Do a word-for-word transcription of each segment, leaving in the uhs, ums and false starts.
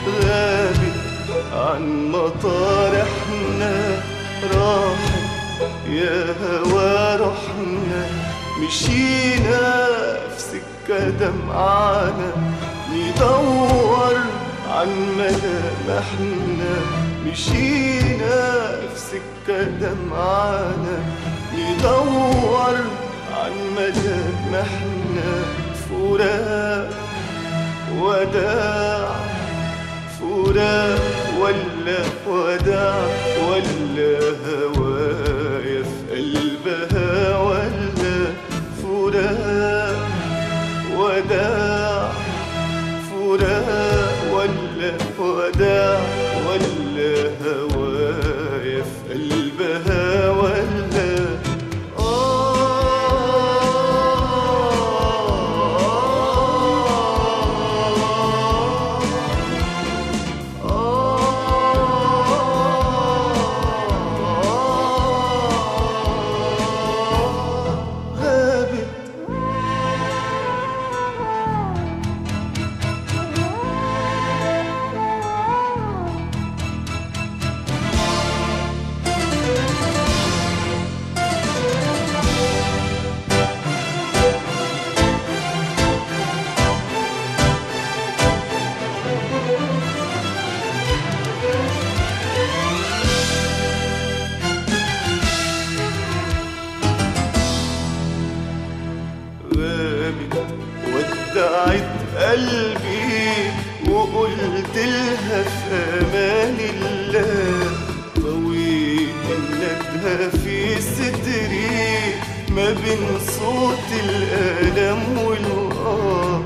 غابت عن مطارحنا، راحت يا هوا رحنا، مشينا في سكة دمعانا، ندور عن ملامحنا، مشينا في سكة دمعانا، ندور عن ملامحنا، فراق وداع، فراق ولا وداع، ولا هوايا في قلبها، ولا فراق وداع، فراق ولا وداع، ولا هوايا في قلبها، ولا ودعت قلبي وقلت لها في امان الله، طويت الندهة في صدري ما بين صوت الألم والآه،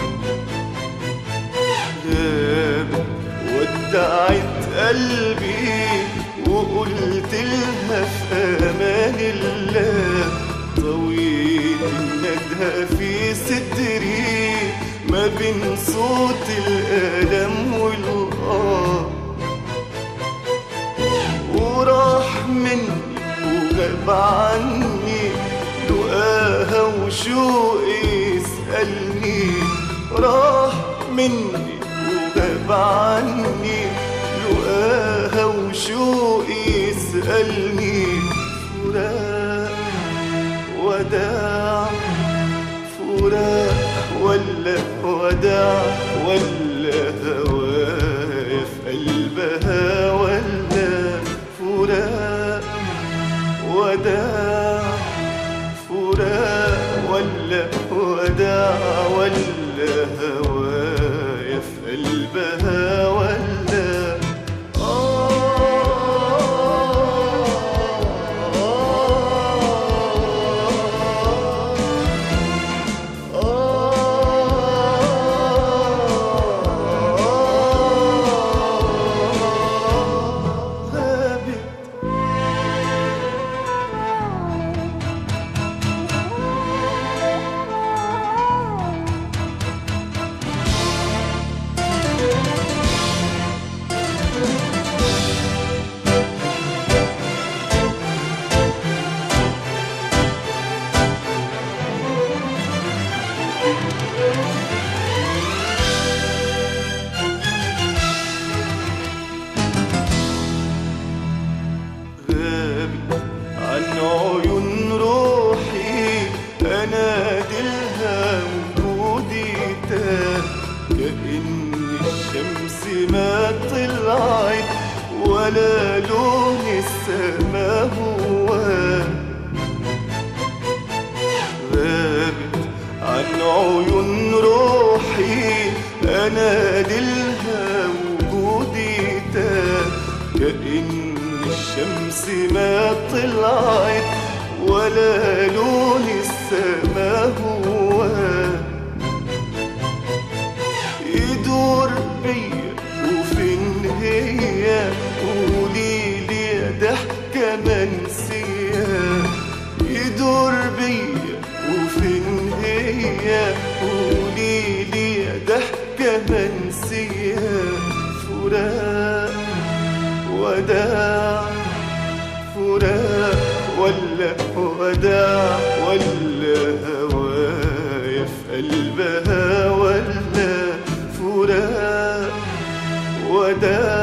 غابت ودعت قلبي وقلت لها في امان الله، طويت الندهة في صدري ما بين صوت الألم والآه، وراح مني وغاب عني لقاها وشوقي يسألني، راح مني وغاب عني لقاها وشوقي يسألني، فراق وداع، فراق ولا وداع، ولا هوايا في قلبها، ولا فراق وداع، فراق ولا وداع، ولا هوايا في قلبها، ولا عن عيون روحي أنادلها وجودي تاه، كأن الشمس ما طلعت ولا لون السما هواه، غابت عن عيون روحي أنادلها وجودي تاه، كأن الشمس ما طلعت ولا لون السما هواه، يدور بيا وفين هي، قوليلي يا ضحكة منسية، يدور بيا وفين هي، قوليلي يا ضحكة منسية، فراق وداع، فراق ولا وداع، ولا هوايا في قلبها، ولا فراق وداع